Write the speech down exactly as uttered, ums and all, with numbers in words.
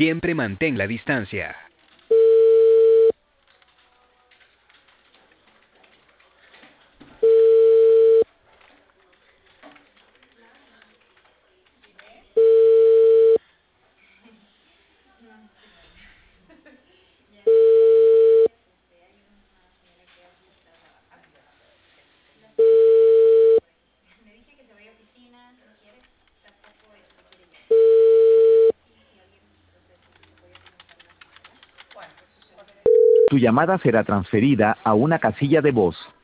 Siempre mantén la distancia. Tu llamada será transferida a una casilla de voz.